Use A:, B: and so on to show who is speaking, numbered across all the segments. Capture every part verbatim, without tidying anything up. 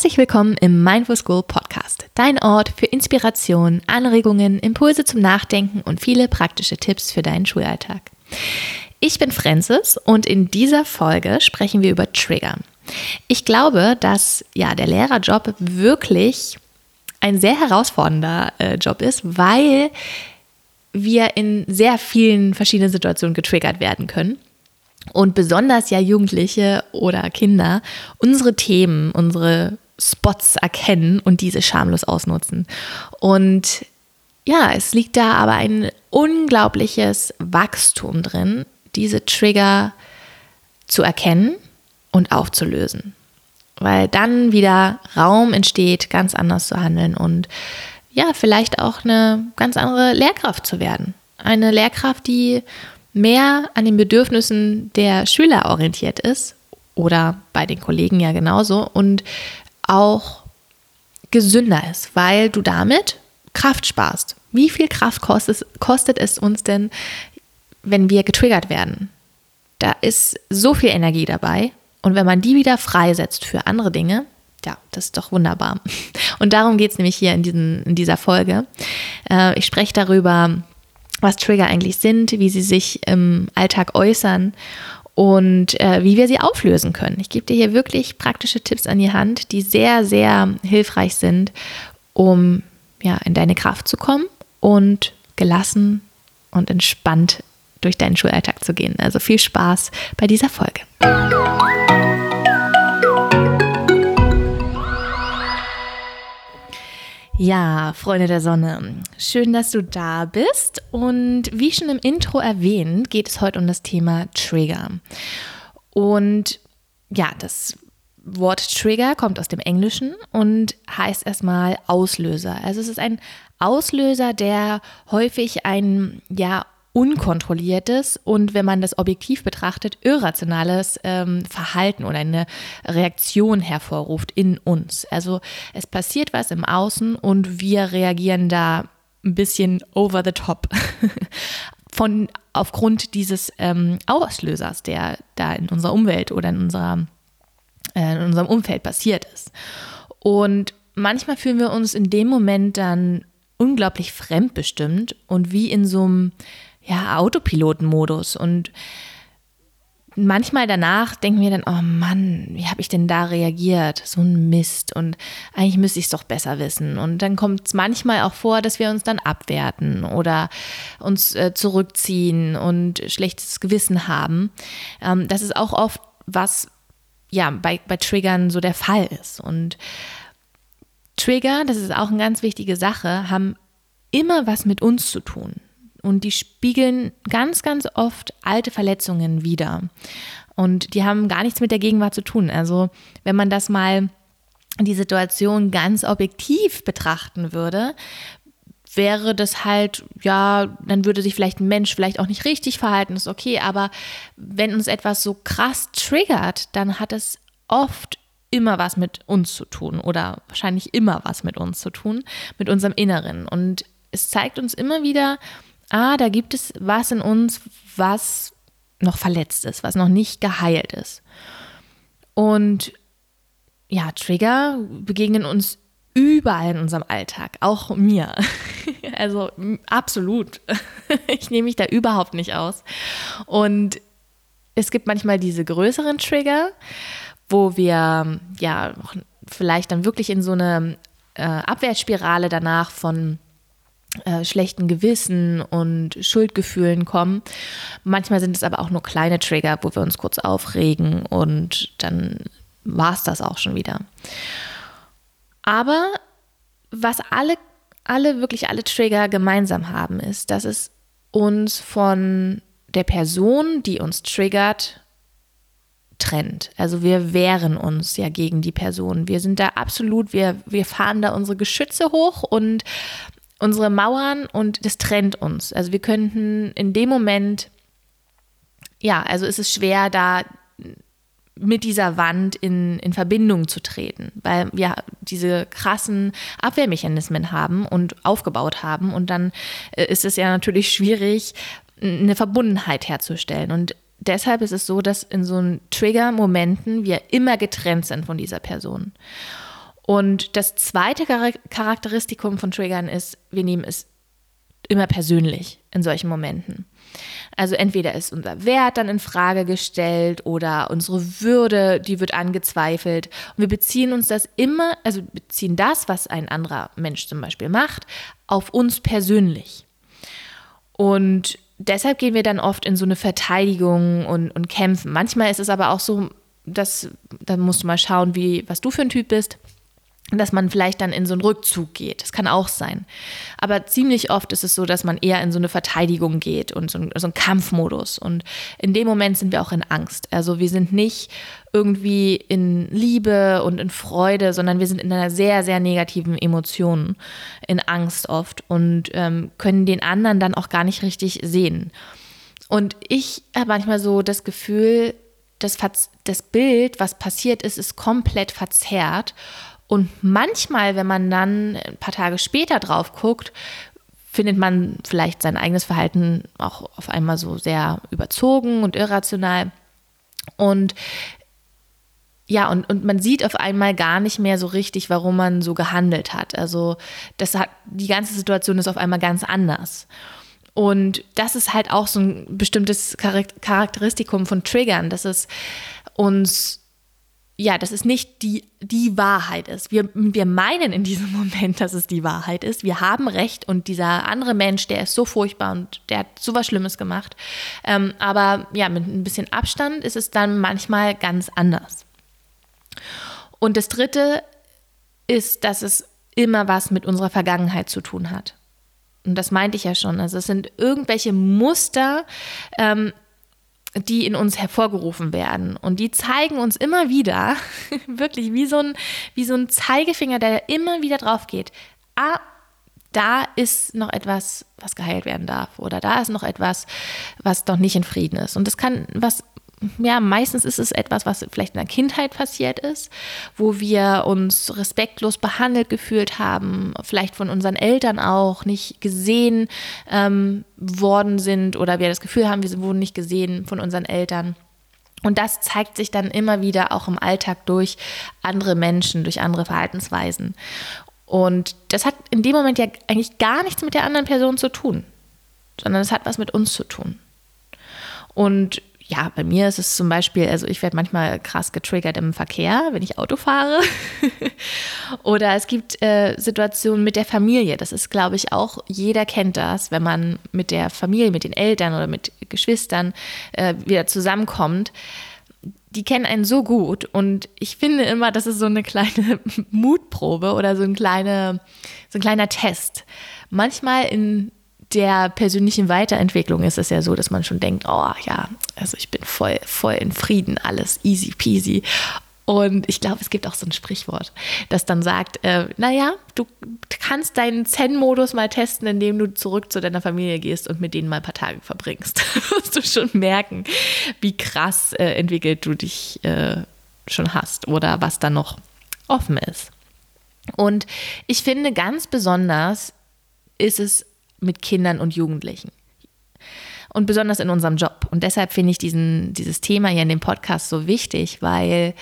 A: Herzlich willkommen im Mindful School Podcast, dein Ort für Inspiration, Anregungen, Impulse zum Nachdenken und viele praktische Tipps für deinen Schulalltag. Ich bin Francis und in dieser Folge sprechen wir über Trigger. Ich glaube, dass ja, der Lehrerjob wirklich ein sehr herausfordernder äh, Job ist, weil wir in sehr vielen verschiedenen Situationen getriggert werden können. Und besonders ja Jugendliche oder Kinder unsere Themen, unsere Spots erkennen und diese schamlos ausnutzen. Und ja, es liegt da aber ein unglaubliches Wachstum drin, diese Trigger zu erkennen und aufzulösen. Weil dann wieder Raum entsteht, ganz anders zu handeln und ja, vielleicht auch eine ganz andere Lehrkraft zu werden. Eine Lehrkraft, die mehr an den Bedürfnissen der Schüler orientiert ist oder bei den Kollegen ja genauso und auch gesünder ist, weil du damit Kraft sparst. Wie viel Kraft kostet, kostet es uns denn, wenn wir getriggert werden? Da ist so viel Energie dabei und wenn man die wieder freisetzt für andere Dinge, ja, das ist doch wunderbar. Und darum geht es nämlich hier in, diesen, in dieser Folge. Äh, ich spreche darüber, was Trigger eigentlich sind, wie sie sich im Alltag äußern und äh, wie wir sie auflösen können. Ich gebe dir hier wirklich praktische Tipps an die Hand, die sehr, sehr hilfreich sind, um ja, in deine Kraft zu kommen und gelassen und entspannt durch deinen Schulalltag zu gehen. Also viel Spaß bei dieser Folge. Ja, Freunde der Sonne, schön, dass du da bist und wie schon im Intro erwähnt, geht es heute um das Thema Trigger. Und ja, das Wort Trigger kommt aus dem Englischen und heißt erstmal Auslöser. Also es ist ein Auslöser, der häufig ein, ja, unkontrolliertes und, wenn man das objektiv betrachtet, irrationales ähm, Verhalten oder eine Reaktion hervorruft in uns. Also es passiert was im Außen und wir reagieren da ein bisschen over the top von, aufgrund dieses ähm, Auslösers, der da in unserer Umwelt oder in, unserer, äh, in unserem Umfeld passiert ist. Und manchmal fühlen wir uns in dem Moment dann unglaublich fremdbestimmt und wie in so einem ja, Autopilotenmodus. Und manchmal danach denken wir dann, oh Mann, wie habe ich denn da reagiert? So ein Mist und eigentlich müsste ich es doch besser wissen. Und dann kommt es manchmal auch vor, dass wir uns dann abwerten oder uns äh, zurückziehen und schlechtes Gewissen haben. Ähm, das ist auch oft was, ja, bei, bei Triggern so der Fall ist. Und Trigger, das ist auch eine ganz wichtige Sache, haben immer was mit uns zu tun. Und die spiegeln ganz, ganz oft alte Verletzungen wider. Und die haben gar nichts mit der Gegenwart zu tun. Also wenn man das mal, die Situation ganz objektiv betrachten würde, wäre das halt, ja, dann würde sich vielleicht ein Mensch vielleicht auch nicht richtig verhalten, ist okay. Aber wenn uns etwas so krass triggert, dann hat es oft immer was mit uns zu tun oder wahrscheinlich immer was mit uns zu tun, mit unserem Inneren. Und es zeigt uns immer wieder, ah, da gibt es was in uns, was noch verletzt ist, was noch nicht geheilt ist. Und ja, Trigger begegnen uns überall in unserem Alltag, auch mir. Also absolut. Ich nehme mich da überhaupt nicht aus. Und es gibt manchmal diese größeren Trigger, wo wir ja vielleicht dann wirklich in so eine äh, Abwärtsspirale danach von Äh, schlechten Gewissen und Schuldgefühlen kommen. Manchmal sind es aber auch nur kleine Trigger, wo wir uns kurz aufregen und dann war es das auch schon wieder. Aber was alle, alle, wirklich alle Trigger gemeinsam haben, ist, dass es uns von der Person, die uns triggert, trennt. Also wir wehren uns ja gegen die Person. Wir sind da absolut, wir, wir fahren da unsere Geschütze hoch und unsere Mauern und das trennt uns. Also wir könnten in dem Moment, ja, also ist es schwer, da mit dieser Wand in, in Verbindung zu treten, weil wir diese krassen Abwehrmechanismen haben und aufgebaut haben und dann ist es ja natürlich schwierig, eine Verbundenheit herzustellen. Und deshalb ist es so, dass in so Trigger-Momenten wir immer getrennt sind von dieser Person. Und das zweite Charakteristikum von Triggern ist, wir nehmen es immer persönlich in solchen Momenten. Also entweder ist unser Wert dann in Frage gestellt oder unsere Würde, die wird angezweifelt. Und wir beziehen uns das immer, also beziehen das, was ein anderer Mensch zum Beispiel macht, auf uns persönlich. Und deshalb gehen wir dann oft in so eine Verteidigung und, und kämpfen. Manchmal ist es aber auch so, dass, da musst du mal schauen, wie, was du für ein Typ bist, dass man vielleicht dann in so einen Rückzug geht. Das kann auch sein. Aber ziemlich oft ist es so, dass man eher in so eine Verteidigung geht und so, ein, so einen Kampfmodus. Und in dem Moment sind wir auch in Angst. Also wir sind nicht irgendwie in Liebe und in Freude, sondern wir sind in einer sehr, sehr negativen Emotion, in Angst oft und ähm, können den anderen dann auch gar nicht richtig sehen. Und ich habe manchmal so das Gefühl, das, das Bild, was passiert ist, ist komplett verzerrt. Und manchmal, wenn man dann ein paar Tage später drauf guckt, findet man vielleicht sein eigenes Verhalten auch auf einmal so sehr überzogen und irrational. Und ja, und, und man sieht auf einmal gar nicht mehr so richtig, warum man so gehandelt hat. Also das hat, die ganze Situation ist auf einmal ganz anders. Und das ist halt auch so ein bestimmtes Charakteristikum von Triggern, dass es uns Ja, dass es nicht die, die Wahrheit ist. Wir, wir meinen in diesem Moment, dass es die Wahrheit ist. Wir haben recht und dieser andere Mensch, der ist so furchtbar und der hat so was Schlimmes gemacht. Ähm, aber ja, mit ein bisschen Abstand ist es dann manchmal ganz anders. Und das Dritte ist, dass es immer was mit unserer Vergangenheit zu tun hat. Und das meinte ich ja schon. Also es sind irgendwelche Muster, ähm, die in uns hervorgerufen werden. Und die zeigen uns immer wieder, wirklich wie so ein, wie so ein Zeigefinger, der immer wieder drauf geht. Ah, da ist noch etwas, was geheilt werden darf. Oder da ist noch etwas, was doch nicht in Frieden ist. Und das kann was, ja, meistens ist es etwas, was vielleicht in der Kindheit passiert ist, wo wir uns respektlos behandelt gefühlt haben, vielleicht von unseren Eltern auch nicht gesehen ähm, worden sind oder wir das Gefühl haben, wir wurden nicht gesehen von unseren Eltern. Und das zeigt sich dann immer wieder auch im Alltag durch andere Menschen, durch andere Verhaltensweisen. Und das hat in dem Moment ja eigentlich gar nichts mit der anderen Person zu tun, sondern es hat was mit uns zu tun. Und ja, bei mir ist es zum Beispiel, also ich werde manchmal krass getriggert im Verkehr, wenn ich Auto fahre. Oder es gibt äh, Situationen mit der Familie. Das ist, glaube ich, auch, jeder kennt das, wenn man mit der Familie, mit den Eltern oder mit Geschwistern äh, wieder zusammenkommt. Die kennen einen so gut und ich finde immer, das ist so eine kleine Mutprobe oder so, ein, kleine, so ein kleiner Test. Manchmal in der persönlichen Weiterentwicklung ist es ja so, dass man schon denkt, oh ja, also ich bin voll, voll in Frieden, alles easy peasy. Und ich glaube, es gibt auch so ein Sprichwort, das dann sagt, äh, naja, du kannst deinen Zen-Modus mal testen, indem du zurück zu deiner Familie gehst und mit denen mal ein paar Tage verbringst. Da wirst du schon merken, wie krass äh, entwickelt du dich äh, schon hast oder was da noch offen ist. Und ich finde, ganz besonders ist es mit Kindern und Jugendlichen. Und besonders in unserem Job. Und deshalb finde ich diesen, dieses Thema hier in dem Podcast so wichtig, weil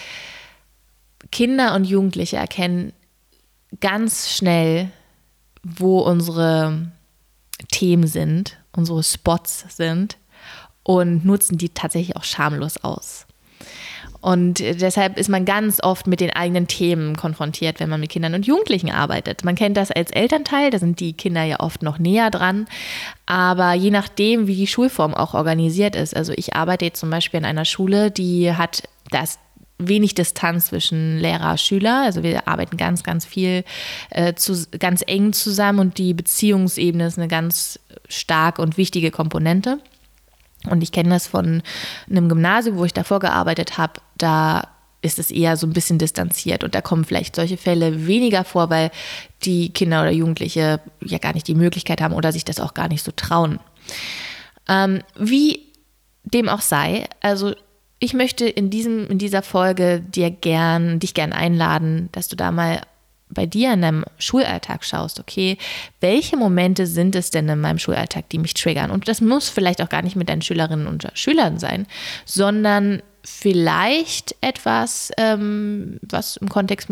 A: Kinder und Jugendliche erkennen ganz schnell, wo unsere Themen sind, unsere Spots sind und nutzen die tatsächlich auch schamlos aus. Und deshalb ist man ganz oft mit den eigenen Themen konfrontiert, wenn man mit Kindern und Jugendlichen arbeitet. Man kennt das als Elternteil, da sind die Kinder ja oft noch näher dran. Aber je nachdem, wie die Schulform auch organisiert ist. Also ich arbeite jetzt zum Beispiel in einer Schule, die hat das wenig Distanz zwischen Lehrer und Schüler. Also wir arbeiten ganz, ganz viel, äh, zu, ganz eng zusammen und die Beziehungsebene ist eine ganz starke und wichtige Komponente. Und ich kenne das von einem Gymnasium, wo ich davor gearbeitet habe, da ist es eher so ein bisschen distanziert und da kommen vielleicht solche Fälle weniger vor, weil die Kinder oder Jugendliche ja gar nicht die Möglichkeit haben oder sich das auch gar nicht so trauen. Ähm, wie dem auch sei, also ich möchte in diesem, in dieser Folge dir gern, dich gern einladen, dass du da mal bei dir in deinem Schulalltag schaust, okay, welche Momente sind es denn in meinem Schulalltag, die mich triggern? Und das muss vielleicht auch gar nicht mit deinen Schülerinnen und Schülern sein, sondern vielleicht etwas, ähm, was im Kontext mit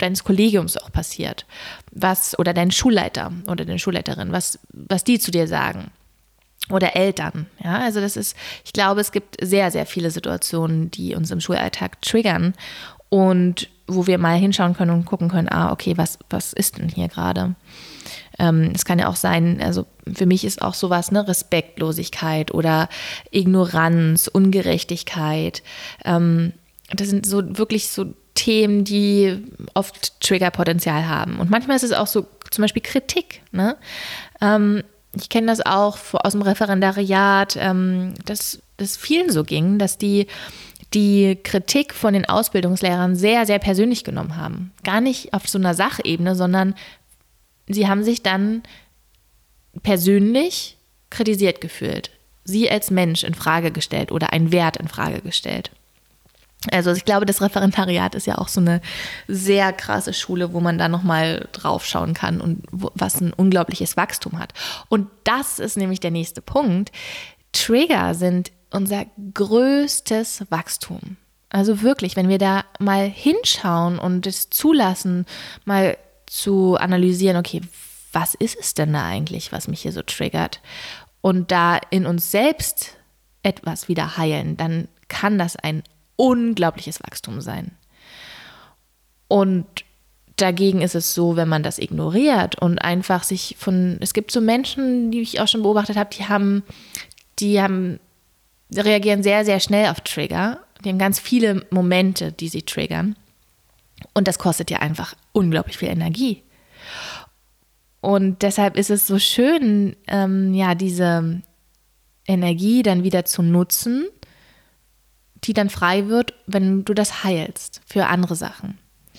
A: deines Kollegiums auch passiert, was oder dein Schulleiter oder deine Schulleiterin, was, was die zu dir sagen oder Eltern. Ja, also das ist, ich glaube, es gibt sehr, sehr viele Situationen, die uns im Schulalltag triggern und wo wir mal hinschauen können und gucken können, ah, okay, was, was ist denn hier gerade? Ähm, es kann ja auch sein, also für mich ist auch sowas, ne, Respektlosigkeit oder Ignoranz, Ungerechtigkeit. Ähm, das sind so wirklich so Themen, die oft Triggerpotenzial haben. Und manchmal ist es auch so zum Beispiel Kritik. Ne? Ähm, ich kenne das auch aus dem Referendariat, ähm, dass das vielen so ging, dass die die Kritik von den Ausbildungslehrern sehr, sehr persönlich genommen haben. Gar nicht auf so einer Sachebene, sondern sie haben sich dann persönlich kritisiert gefühlt. Sie als Mensch in Frage gestellt oder einen Wert in Frage gestellt. Also ich glaube, das Referendariat ist ja auch so eine sehr krasse Schule, wo man da nochmal drauf schauen kann und wo, was ein unglaubliches Wachstum hat. Und das ist nämlich der nächste Punkt. Trigger sind unser größtes Wachstum. Also wirklich, wenn wir da mal hinschauen und es zulassen, mal zu analysieren, okay, was ist es denn da eigentlich, was mich hier so triggert? Und da in uns selbst etwas wieder heilen, dann kann das ein unglaubliches Wachstum sein. Und dagegen ist es so, wenn man das ignoriert und einfach sich von, es gibt so Menschen, die ich auch schon beobachtet habe, die haben, die haben, reagieren sehr, sehr schnell auf Trigger. Die haben ganz viele Momente, die sie triggern. Und das kostet ja einfach unglaublich viel Energie. Und deshalb ist es so schön, ähm, ja, diese Energie dann wieder zu nutzen, die dann frei wird, wenn du das heilst für andere Sachen.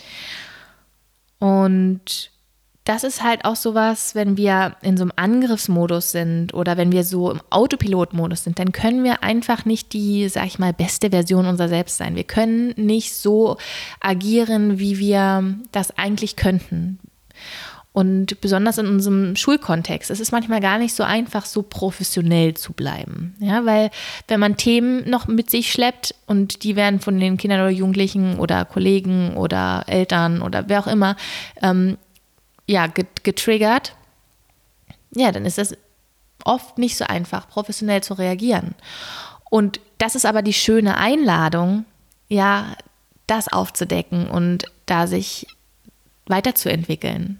A: Und das ist halt auch sowas, wenn wir in so einem Angriffsmodus sind oder wenn wir so im Autopilotmodus sind, dann können wir einfach nicht die, sag ich mal, beste Version unserer selbst sein. Wir können nicht so agieren, wie wir das eigentlich könnten. Und besonders in unserem Schulkontext, es ist manchmal gar nicht so einfach, so professionell zu bleiben. Ja, weil wenn man Themen noch mit sich schleppt und die werden von den Kindern oder Jugendlichen oder Kollegen oder Eltern oder wer auch immer ähm, ja, getriggert, ja, dann ist das oft nicht so einfach, professionell zu reagieren. Und das ist aber die schöne Einladung, ja, das aufzudecken und da sich weiterzuentwickeln.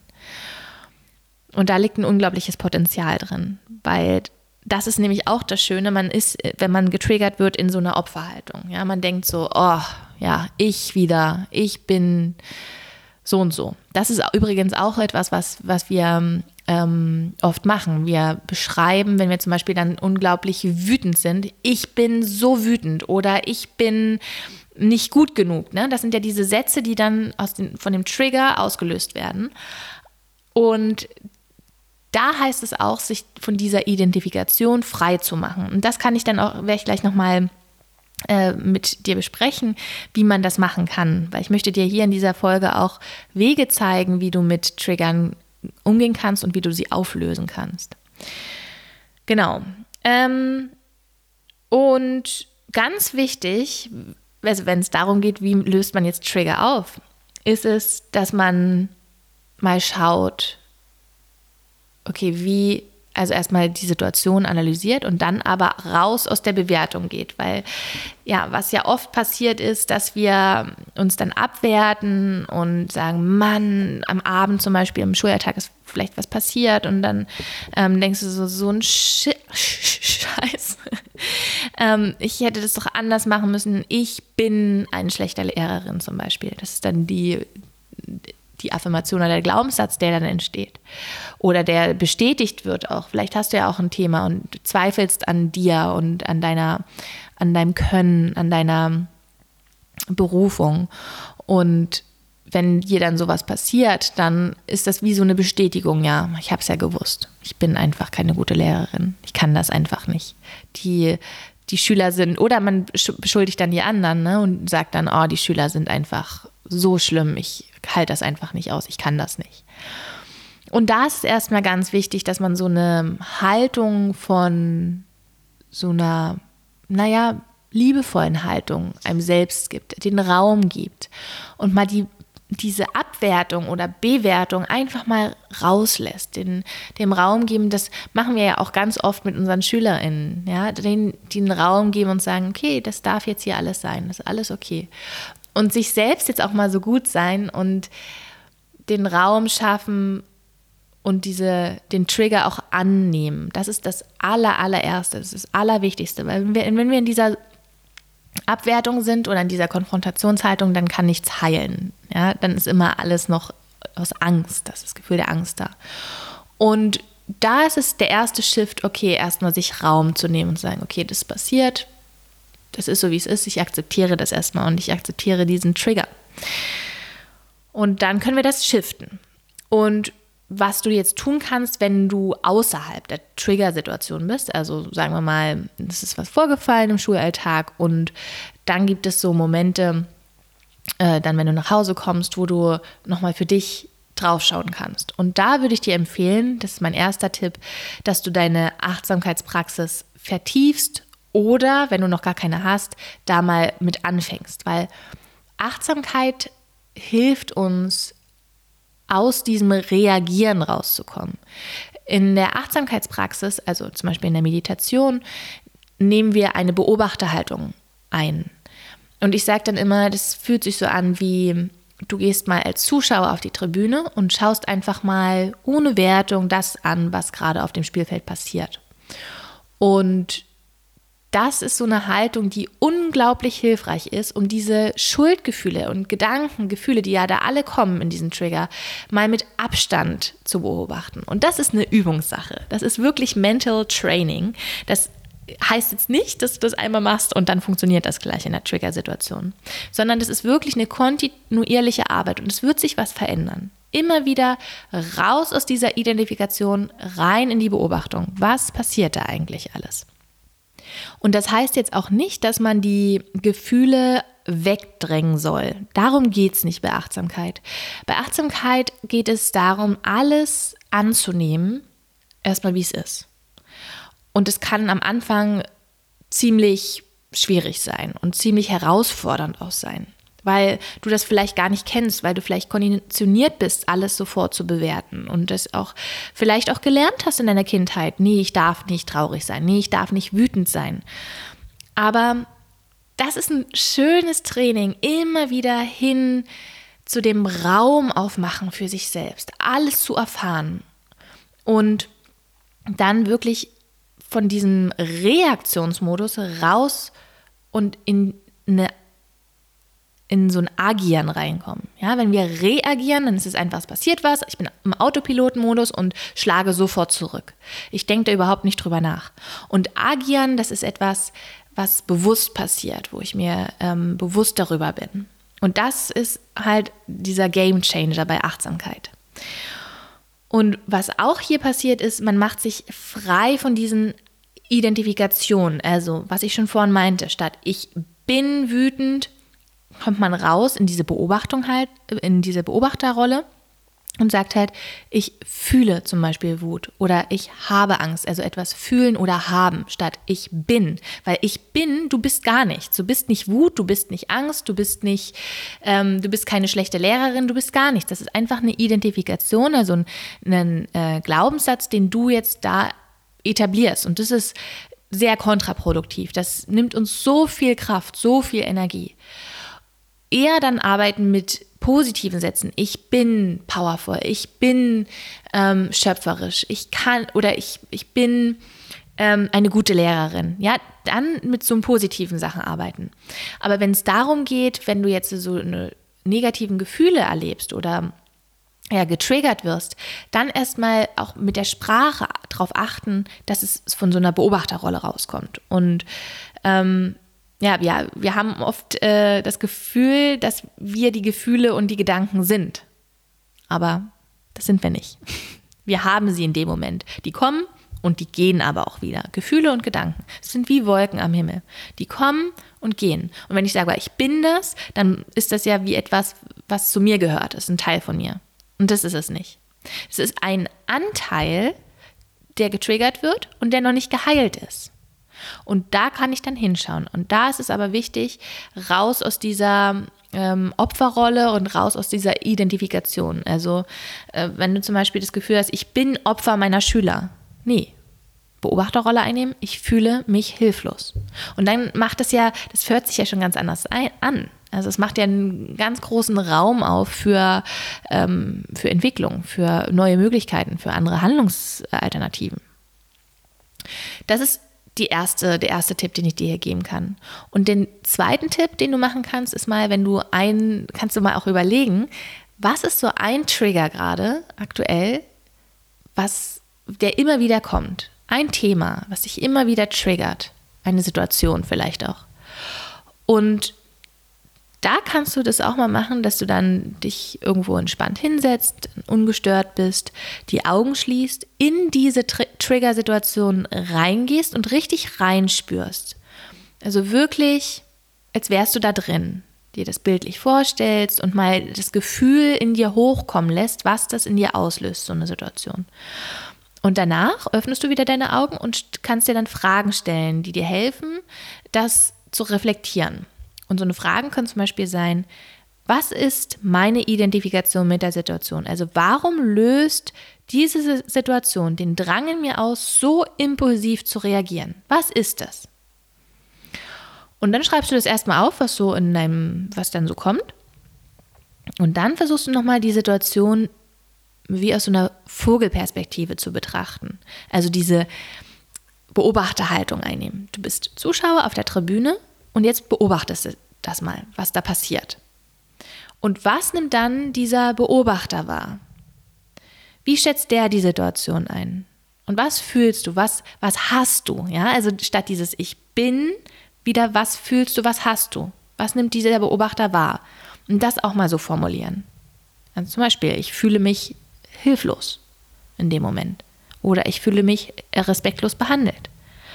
A: Und da liegt ein unglaubliches Potenzial drin, weil das ist nämlich auch das Schöne, man ist, wenn man getriggert wird, in so einer Opferhaltung. Ja, man denkt so, oh, ja, ich wieder, ich bin so und so. Das ist übrigens auch etwas, was, was wir ähm, oft machen. Wir beschreiben, wenn wir zum Beispiel dann unglaublich wütend sind, ich bin so wütend oder ich bin nicht gut genug. Ne? Das sind ja diese Sätze, die dann aus den, von dem Trigger ausgelöst werden. Und da heißt es auch, sich von dieser Identifikation frei zu machen. Und das kann ich dann auch, werde ich gleich nochmal äh, mit dir besprechen, wie man das machen kann. Weil ich möchte dir hier in dieser Folge auch Wege zeigen, wie du mit Triggern umgehen kannst und wie du sie auflösen kannst. Genau. Ähm, und ganz wichtig, also wenn es darum geht, wie löst man jetzt Trigger auf, ist es, dass man mal schaut, okay, wie, also erstmal die Situation analysiert und dann aber raus aus der Bewertung geht, weil ja, was ja oft passiert ist, dass wir uns dann abwerten und sagen, Mann, am Abend zum Beispiel, im Schulalltag ist vielleicht was passiert und dann ähm, denkst du so, so ein Sch- Scheiß. ähm, ich hätte das doch anders machen müssen. Ich bin eine schlechte Lehrerin zum Beispiel. Das ist dann die die Affirmation oder der Glaubenssatz, der dann entsteht oder der bestätigt wird auch. Vielleicht hast du ja auch ein Thema und zweifelst an dir und an deiner, an deinem Können, an deiner Berufung. Und wenn dir dann sowas passiert, dann ist das wie so eine Bestätigung, ja, ich habe es ja gewusst. Ich bin einfach keine gute Lehrerin. Ich kann das einfach nicht. Die, die Schüler sind, oder man beschuldigt dann die anderen, ne, und sagt dann, oh, die Schüler sind einfach so schlimm, ich halte das einfach nicht aus, ich kann das nicht. Und da ist es erstmal ganz wichtig, dass man so eine Haltung von so einer, naja, liebevollen Haltung einem selbst gibt, den Raum gibt und mal die diese Abwertung oder Bewertung einfach mal rauslässt, den, dem Raum geben, das machen wir ja auch ganz oft mit unseren SchülerInnen, ja, denen den Raum geben und sagen, okay, das darf jetzt hier alles sein, das ist alles okay. Und sich selbst jetzt auch mal so gut sein und den Raum schaffen und diese, den Trigger auch annehmen. Das ist das aller, allererste, das ist das Allerwichtigste, weil wenn wir, wenn wir in dieser Abwertung sind oder in dieser Konfrontationshaltung, dann kann nichts heilen. Ja, dann ist immer alles noch aus Angst, das ist das Gefühl der Angst da. Und da ist es der erste Shift, okay, erstmal sich Raum zu nehmen und zu sagen, okay, das passiert, das ist so, wie es ist, ich akzeptiere das erstmal und ich akzeptiere diesen Trigger. Und dann können wir das shiften. Und was du jetzt tun kannst, wenn du außerhalb der Trigger-Situation bist, also sagen wir mal, es ist was vorgefallen im Schulalltag und dann gibt es so Momente, äh, dann wenn du nach Hause kommst, wo du nochmal für dich draufschauen kannst. Und da würde ich dir empfehlen, das ist mein erster Tipp, dass du deine Achtsamkeitspraxis vertiefst oder, wenn du noch gar keine hast, da mal mit anfängst, weil Achtsamkeit hilft uns, aus diesem Reagieren rauszukommen. In der Achtsamkeitspraxis, also zum Beispiel in der Meditation, nehmen wir eine Beobachterhaltung ein. Und ich sage dann immer, das fühlt sich so an wie, du gehst mal als Zuschauer auf die Tribüne und schaust einfach mal ohne Wertung das an, was gerade auf dem Spielfeld passiert. Und das ist so eine Haltung, die unglaublich hilfreich ist, um diese Schuldgefühle und Gedanken, Gefühle, die ja da alle kommen in diesen Trigger, mal mit Abstand zu beobachten. Und das ist eine Übungssache. Das ist wirklich Mental Training. Das heißt jetzt nicht, dass du das einmal machst und dann funktioniert das gleich in der Trigger-Situation, sondern das ist wirklich eine kontinuierliche Arbeit und es wird sich was verändern. Immer wieder raus aus dieser Identifikation, rein in die Beobachtung. Was passiert da eigentlich alles? Und das heißt jetzt auch nicht, dass man die Gefühle wegdrängen soll. Darum geht es nicht bei Achtsamkeit. Bei Achtsamkeit geht es darum, alles anzunehmen, erstmal wie es ist. Und es kann am Anfang ziemlich schwierig sein und ziemlich herausfordernd auch sein, weil du das vielleicht gar nicht kennst, weil du vielleicht konditioniert bist, alles sofort zu bewerten und das auch vielleicht auch gelernt hast in deiner Kindheit. Nee, ich darf nicht traurig sein. Nee, ich darf nicht wütend sein. Aber das ist ein schönes Training, immer wieder hin zu dem Raum aufmachen für sich selbst, alles zu erfahren und dann wirklich von diesem Reaktionsmodus raus und in eine in so ein Agieren reinkommen. Ja, wenn wir reagieren, dann ist es einfach, es passiert was, ich bin im Autopilotenmodus und schlage sofort zurück. Ich denke da überhaupt nicht drüber nach. Und agieren, das ist etwas, was bewusst passiert, wo ich mir ähm, bewusst darüber bin. Und das ist halt dieser Gamechanger bei Achtsamkeit. Und was auch hier passiert ist, man macht sich frei von diesen Identifikationen. Also, was ich schon vorhin meinte, statt ich bin wütend, kommt man raus in diese Beobachtung halt, in diese Beobachterrolle und sagt halt, ich fühle zum Beispiel Wut oder ich habe Angst, also etwas fühlen oder haben, statt ich bin. Weil ich bin, du bist gar nichts. Du bist nicht Wut, du bist nicht Angst, du bist nicht, ähm, du bist keine schlechte Lehrerin, du bist gar nichts. Das ist einfach eine Identifikation, also ein, ein äh, Glaubenssatz, den du jetzt da etablierst. Und das ist sehr kontraproduktiv. Das nimmt uns so viel Kraft, so viel Energie. Eher dann arbeiten mit positiven Sätzen. Ich bin powerful, ich bin ähm, schöpferisch, ich kann oder ich, ich bin ähm, eine gute Lehrerin. Ja, dann mit so positiven Sachen arbeiten. Aber wenn es darum geht, wenn du jetzt so eine negativen Gefühle erlebst oder ja, getriggert wirst, dann erstmal auch mit der Sprache darauf achten, dass es von so einer Beobachterrolle rauskommt. Und ähm, Ja, wir, wir haben oft äh, das Gefühl, dass wir die Gefühle und die Gedanken sind. Aber das sind wir nicht. Wir haben sie in dem Moment. Die kommen und die gehen aber auch wieder. Gefühle und Gedanken, das sind wie Wolken am Himmel. Die kommen und gehen. Und wenn ich sage, ich bin das, dann ist das ja wie etwas, was zu mir gehört. Das ist ein Teil von mir. Und das ist es nicht. Es ist ein Anteil, der getriggert wird und der noch nicht geheilt ist. Und da kann ich dann hinschauen. Und da ist es aber wichtig, raus aus dieser ähm, Opferrolle und raus aus dieser Identifikation. Also äh, wenn du zum Beispiel das Gefühl hast, ich bin Opfer meiner Schüler. Nee. Beobachterrolle einnehmen, ich fühle mich hilflos. Und dann macht es ja, das hört sich ja schon ganz anders ein, an. Also es macht ja einen ganz großen Raum auf für, ähm, für Entwicklung, für neue Möglichkeiten, für andere Handlungsalternativen. Das ist die erste, der erste Tipp, den ich dir hier geben kann. Und den zweiten Tipp, den du machen kannst, ist mal, wenn du ein, kannst du mal auch überlegen, was ist so ein Trigger gerade aktuell, was, der immer wieder kommt. Ein Thema, was dich immer wieder triggert. Eine Situation vielleicht auch. Und da kannst du das auch mal machen, dass du dann dich irgendwo entspannt hinsetzt, ungestört bist, die Augen schließt, in diese Tr- Trigger-Situation reingehst und richtig reinspürst. Also wirklich, als wärst du da drin, dir das bildlich vorstellst und mal das Gefühl in dir hochkommen lässt, was das in dir auslöst, so eine Situation. Und danach öffnest du wieder deine Augen und kannst dir dann Fragen stellen, die dir helfen, das zu reflektieren. Und so eine Fragen können zum Beispiel sein, was ist meine Identifikation mit der Situation? Also warum löst diese Situation den Drang in mir aus, so impulsiv zu reagieren? Was ist das? Und dann schreibst du das erstmal auf, was so in deinem, was dann so kommt. Und dann versuchst du nochmal die Situation wie aus so einer Vogelperspektive zu betrachten. Also diese Beobachterhaltung einnehmen. Du bist Zuschauer auf der Tribüne und jetzt beobachtest du das mal, was da passiert. Und was nimmt dann dieser Beobachter wahr? Wie schätzt der die Situation ein? Und was fühlst du? Was, was hast du? Ja, also statt dieses Ich bin, wieder was fühlst du, was hast du? Was nimmt dieser Beobachter wahr? Und das auch mal so formulieren. Also zum Beispiel, ich fühle mich hilflos in dem Moment. Oder ich fühle mich respektlos behandelt.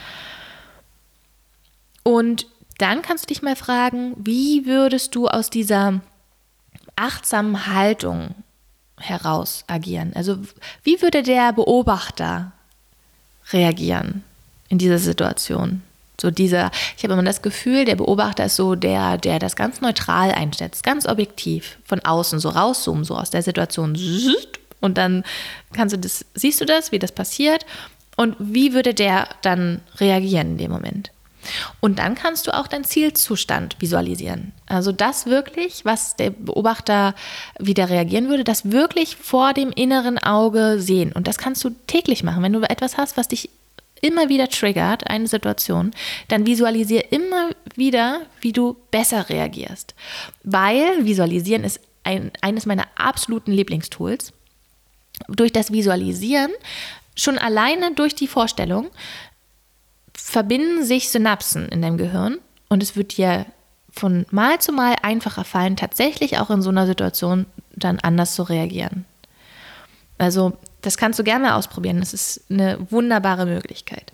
A: Und dann kannst du dich mal fragen, wie würdest du aus dieser achtsamen Haltung heraus agieren? Also wie würde der Beobachter reagieren in dieser Situation? So dieser, ich habe immer das Gefühl, der Beobachter ist so der, der das ganz neutral einschätzt, ganz objektiv von außen so rauszoomen, so aus der Situation. Und dann kannst du das, siehst du das, wie das passiert und wie würde der dann reagieren in dem Moment? Und dann kannst du auch deinen Zielzustand visualisieren. Also das wirklich, was der Beobachter wieder reagieren würde, das wirklich vor dem inneren Auge sehen. Und das kannst du täglich machen. Wenn du etwas hast, was dich immer wieder triggert, eine Situation, dann visualisiere immer wieder, wie du besser reagierst. Weil Visualisieren ist ein, eines meiner absoluten Lieblingstools. Durch das Visualisieren, schon alleine durch die Vorstellung, verbinden sich Synapsen in deinem Gehirn und es wird dir von Mal zu Mal einfacher fallen, tatsächlich auch in so einer Situation dann anders zu reagieren. Also das kannst du gerne ausprobieren, das ist eine wunderbare Möglichkeit.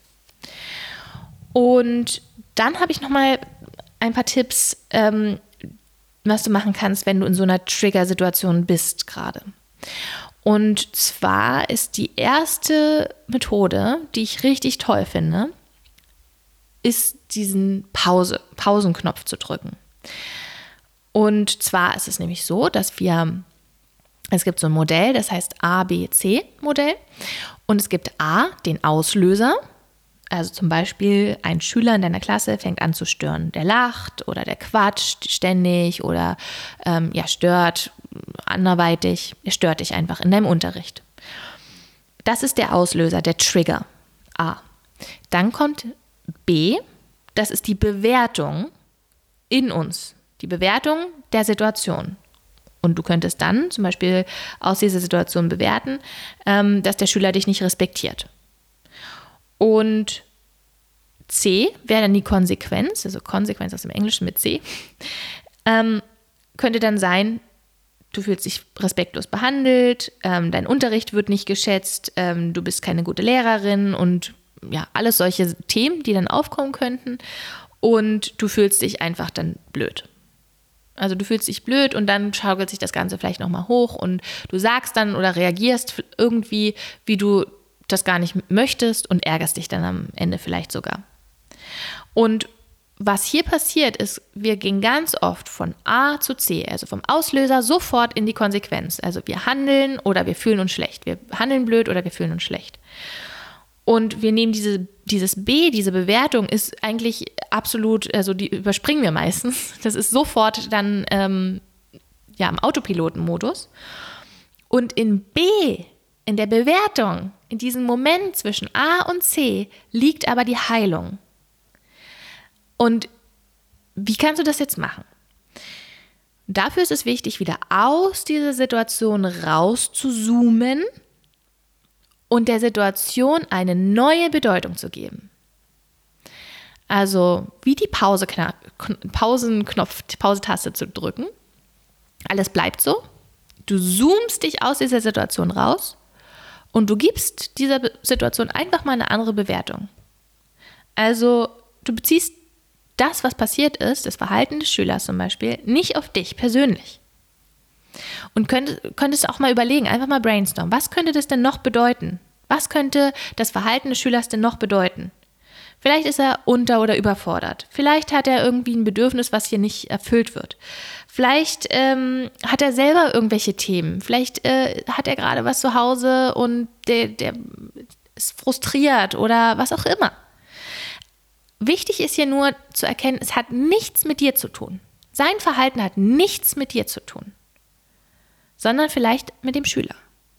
A: Und dann habe ich nochmal ein paar Tipps, ähm, was du machen kannst, wenn du in so einer Trigger-Situation bist gerade. Und zwar ist die erste Methode, die ich richtig toll finde, ist diesen Pause, Pausenknopf zu drücken. Und zwar ist es nämlich so, dass wir, es gibt so ein Modell, das heißt A B C Modell und es gibt A, den Auslöser, also zum Beispiel ein Schüler in deiner Klasse fängt an zu stören, der lacht oder der quatscht ständig oder ähm, ja, stört anderweitig, er stört dich einfach in deinem Unterricht. Das ist der Auslöser, der Trigger, A. Dann kommt B, das ist die Bewertung in uns, die Bewertung der Situation. Und du könntest dann zum Beispiel aus dieser Situation bewerten, ähm, dass der Schüler dich nicht respektiert. Und C wäre dann die Konsequenz, also Konsequenz aus dem Englischen mit C, ähm, könnte dann sein, du fühlst dich respektlos behandelt, ähm, dein Unterricht wird nicht geschätzt, ähm, du bist keine gute Lehrerin und ja, alles solche Themen, die dann aufkommen könnten und du fühlst dich einfach dann blöd. Also du fühlst dich blöd und dann schaukelt sich das Ganze vielleicht nochmal hoch und du sagst dann oder reagierst irgendwie, wie du das gar nicht möchtest und ärgerst dich dann am Ende vielleicht sogar. Und was hier passiert ist, wir gehen ganz oft von A zu C, also vom Auslöser sofort in die Konsequenz. Also wir handeln oder wir fühlen uns schlecht. Wir handeln blöd oder wir fühlen uns schlecht. Und wir nehmen diese, dieses B, diese Bewertung ist eigentlich absolut, also die überspringen wir meistens. Das ist sofort dann ähm, ja, im Autopilotenmodus. Und in B, in der Bewertung, in diesem Moment zwischen A und C, liegt aber die Heilung. Und wie kannst du das jetzt machen? Dafür ist es wichtig, wieder aus dieser Situation rauszuzoomen und der Situation eine neue Bedeutung zu geben. Also wie die Pause, Pausenknopf, Pause-Taste zu drücken. Alles bleibt so. Du zoomst dich aus dieser Situation raus und du gibst dieser Situation einfach mal eine andere Bewertung. Also du beziehst das, was passiert ist, das Verhalten des Schülers zum Beispiel, nicht auf dich persönlich. Und könntest, könntest auch mal überlegen, einfach mal brainstormen, was könnte das denn noch bedeuten? Was könnte das Verhalten des Schülers denn noch bedeuten? Vielleicht ist er unter- oder überfordert. Vielleicht hat er irgendwie ein Bedürfnis, was hier nicht erfüllt wird. Vielleicht ähm, hat er selber irgendwelche Themen. Vielleicht äh, hat er gerade was zu Hause und der, der ist frustriert oder was auch immer. Wichtig ist hier nur zu erkennen, es hat nichts mit dir zu tun. Sein Verhalten hat nichts mit dir zu tun, sondern vielleicht mit dem Schüler.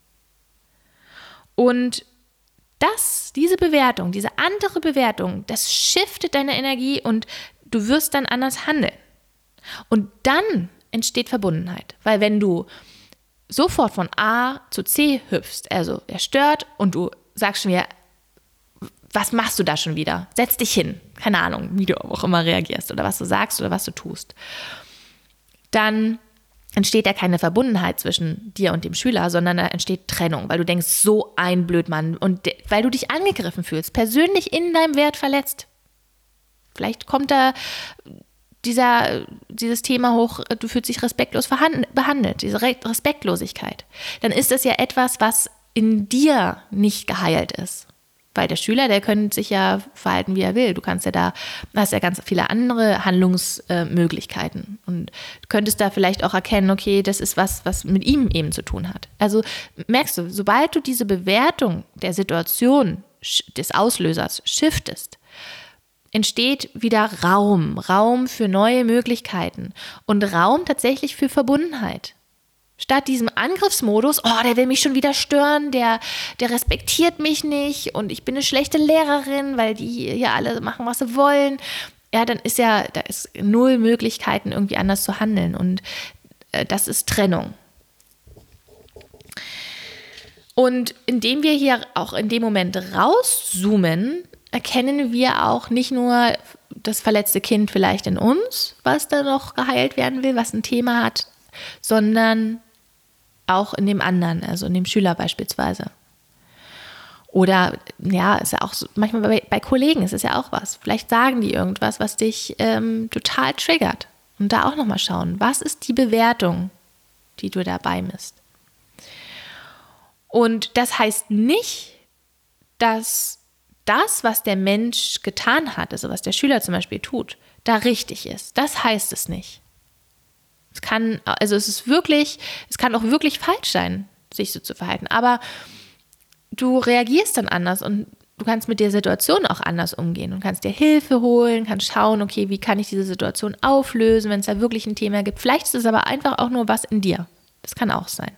A: Und das, diese Bewertung, diese andere Bewertung, das shiftet deine Energie und du wirst dann anders handeln. Und dann entsteht Verbundenheit, weil wenn du sofort von A zu C hüpfst, also er stört und du sagst schon wieder, was machst du da schon wieder? Setz dich hin. Keine Ahnung, wie du auch immer reagierst oder was du sagst oder was du tust. Dann entsteht ja keine Verbundenheit zwischen dir und dem Schüler, sondern da entsteht Trennung, weil du denkst, so ein Blödmann und de- weil du dich angegriffen fühlst, persönlich in deinem Wert verletzt. Vielleicht kommt da dieser, dieses Thema hoch, du fühlst dich respektlos verhand- behandelt, diese Re- Respektlosigkeit. Dann ist das ja etwas, was in dir nicht geheilt ist. Weil der Schüler, der könnte sich ja verhalten, wie er will. Du kannst ja da, hast ja ganz viele andere Handlungsmöglichkeiten. Und du könntest da vielleicht auch erkennen, okay, das ist was, was mit ihm eben zu tun hat. Also merkst du, sobald du diese Bewertung der Situation des Auslösers shiftest, entsteht wieder Raum, Raum für neue Möglichkeiten und Raum tatsächlich für Verbundenheit. Statt diesem Angriffsmodus, oh, der will mich schon wieder stören, der, der respektiert mich nicht und ich bin eine schlechte Lehrerin, weil die hier alle machen, was sie wollen. Ja, dann ist ja, da ist null Möglichkeiten, irgendwie anders zu handeln und äh, das ist Trennung. Und indem wir hier auch in dem Moment rauszoomen, erkennen wir auch nicht nur das verletzte Kind vielleicht in uns, was da noch geheilt werden will, was ein Thema hat, sondern auch in dem anderen, also in dem Schüler beispielsweise. Oder, ja, ist ja auch so, manchmal bei, bei Kollegen ist es ja auch was. Vielleicht sagen die irgendwas, was dich ähm, total triggert. Und da auch nochmal schauen, was ist die Bewertung, die du dabei misst. Und das heißt nicht, dass das, was der Mensch getan hat, also was der Schüler zum Beispiel tut, da richtig ist. Das heißt es nicht. Es kann, also es ist wirklich, es kann auch wirklich falsch sein, sich so zu verhalten. Aber du reagierst dann anders und du kannst mit der Situation auch anders umgehen und kannst dir Hilfe holen, kannst schauen, okay, wie kann ich diese Situation auflösen, wenn es da wirklich ein Thema gibt. Vielleicht ist es aber einfach auch nur was in dir. Das kann auch sein.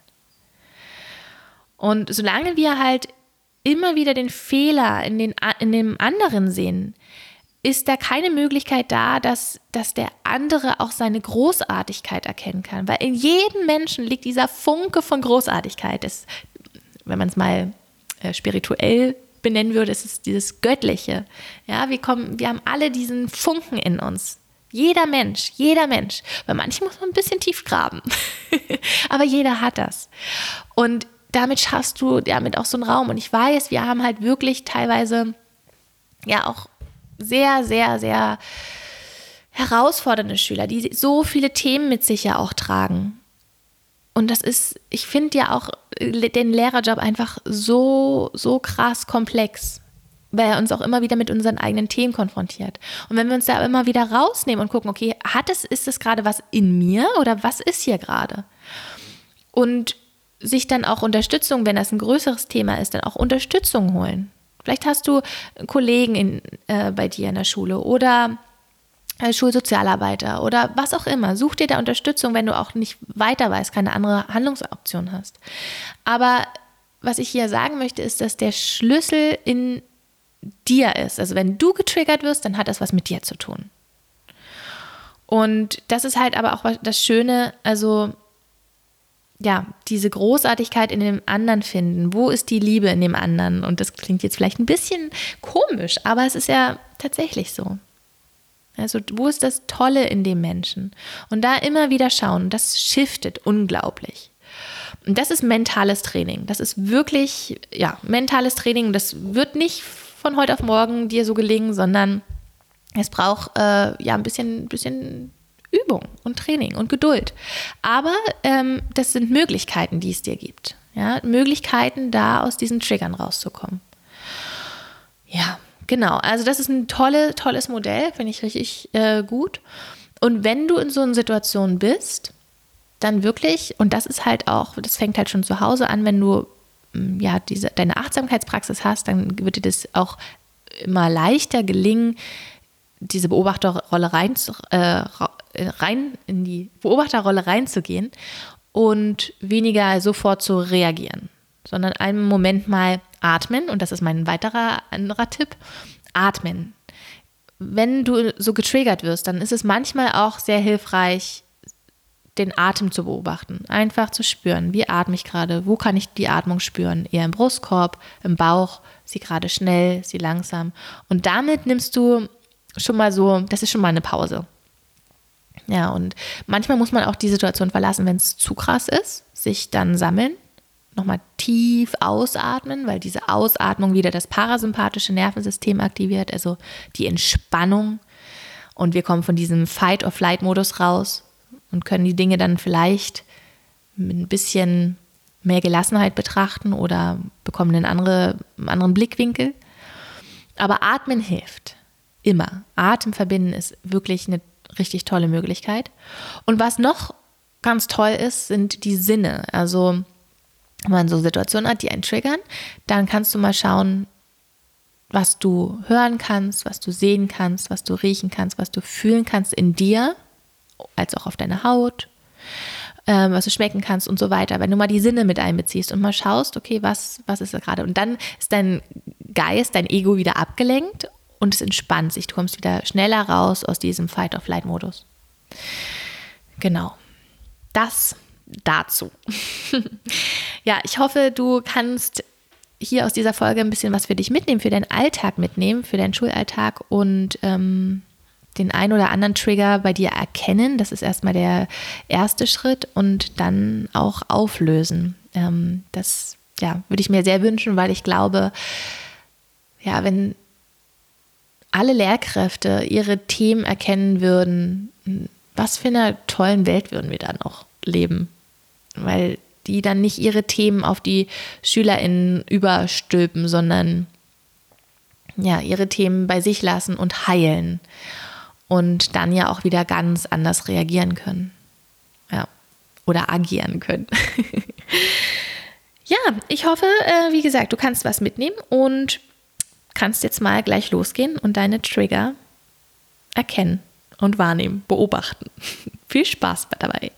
A: Und solange wir halt immer wieder den Fehler in, den, in dem anderen sehen, ist da keine Möglichkeit da, dass, dass der andere auch seine Großartigkeit erkennen kann. Weil in jedem Menschen liegt dieser Funke von Großartigkeit. Das, wenn man es mal äh, spirituell benennen würde, ist es dieses Göttliche. Ja, wir, kommen, wir haben alle diesen Funken in uns. Jeder Mensch, jeder Mensch. Bei manchen muss man ein bisschen tief graben. Aber jeder hat das. Und damit schaffst du damit auch so einen Raum. Und ich weiß, wir haben halt wirklich teilweise ja auch sehr, sehr, sehr herausfordernde Schüler, die so viele Themen mit sich ja auch tragen. Und das ist, ich finde ja auch den Lehrerjob einfach so, so krass komplex. weil er uns auch immer wieder mit unseren eigenen Themen konfrontiert. Und wenn wir uns da immer wieder rausnehmen und gucken, okay, hat es, ist es gerade was in mir oder was ist hier gerade? Und sich dann auch Unterstützung, wenn das ein größeres Thema ist, dann auch Unterstützung holen. Vielleicht hast du Kollegen in, äh, bei dir in der Schule oder äh, Schulsozialarbeiter oder was auch immer. Such dir da Unterstützung, wenn du auch nicht weiter weißt, keine andere Handlungsoption hast. Aber was ich hier sagen möchte, ist, dass der Schlüssel in dir ist. Also wenn du getriggert wirst, dann hat das was mit dir zu tun. Und das ist halt aber auch das Schöne, also ja, diese Großartigkeit in dem anderen finden. Wo ist die Liebe in dem anderen? Und das klingt jetzt vielleicht ein bisschen komisch, aber es ist ja tatsächlich so. Also wo ist das Tolle in dem Menschen? Und da immer wieder schauen, das shiftet unglaublich. Und das ist mentales Training. Das ist wirklich, ja, mentales Training. Das wird nicht von heute auf morgen dir so gelingen, sondern es braucht äh, ja ein bisschen, bisschen Übung und Training und Geduld. Aber ähm, das sind Möglichkeiten, die es dir gibt. Ja, Möglichkeiten, da aus diesen Triggern rauszukommen. Ja, genau. Also das ist ein tolle, tolles Modell, finde ich richtig äh, gut. Und wenn du in so einer Situation bist, dann wirklich, und das ist halt auch, das fängt halt schon zu Hause an, wenn du ja, diese, deine Achtsamkeitspraxis hast, dann wird dir das auch immer leichter gelingen, diese Beobachterrolle rein, äh, rein in die Beobachterrolle reinzugehen und weniger sofort zu reagieren, sondern einen Moment mal atmen, und das ist mein weiterer anderer Tipp, atmen. Wenn du so getriggert wirst, dann ist es manchmal auch sehr hilfreich, den Atem zu beobachten, einfach zu spüren, wie atme ich gerade, wo kann ich die Atmung spüren, eher im Brustkorb, im Bauch, ist sie gerade schnell, ist sie langsam, und damit nimmst du schon mal so, das ist schon mal eine Pause. Ja, und manchmal muss man auch die Situation verlassen, wenn es zu krass ist, sich dann sammeln, nochmal tief ausatmen, weil diese Ausatmung wieder das parasympathische Nervensystem aktiviert, also die Entspannung, und wir kommen von diesem Fight-or-Flight-Modus raus und können die Dinge dann vielleicht mit ein bisschen mehr Gelassenheit betrachten oder bekommen einen, andere, einen anderen Blickwinkel. Aber Atmen hilft. Immer. Atem verbinden ist wirklich eine richtig tolle Möglichkeit. Und was noch ganz toll ist, sind die Sinne. Also wenn man so Situationen hat, die einen triggern, dann kannst du mal schauen, was du hören kannst, was du sehen kannst, was du riechen kannst, was du fühlen kannst in dir, als auch auf deine Haut, ähm, was du schmecken kannst und so weiter. Wenn du mal die Sinne mit einbeziehst und mal schaust, okay, was, was ist da gerade? Und dann ist dein Geist, dein Ego wieder abgelenkt und es entspannt sich. Du kommst wieder schneller raus aus diesem Fight-or-Flight-Modus. Genau. Das dazu. Ja, ich hoffe, du kannst hier aus dieser Folge ein bisschen was für dich mitnehmen, für deinen Alltag mitnehmen, für deinen Schulalltag und ähm, den ein oder anderen Trigger bei dir erkennen. Das ist erstmal der erste Schritt, und dann auch auflösen. Ähm, das ja, würde ich mir sehr wünschen, weil ich glaube, ja, wenn alle Lehrkräfte ihre Themen erkennen würden, was für eine tollen Welt würden wir dann auch leben. Weil die dann nicht ihre Themen auf die SchülerInnen überstülpen, sondern ja, ihre Themen bei sich lassen und heilen. Und dann ja auch wieder ganz anders reagieren können. Ja. Oder agieren können. Ja, ich hoffe, äh, wie gesagt, du kannst was mitnehmen und kannst jetzt mal gleich losgehen und deine Trigger erkennen und wahrnehmen, beobachten. Viel Spaß dabei.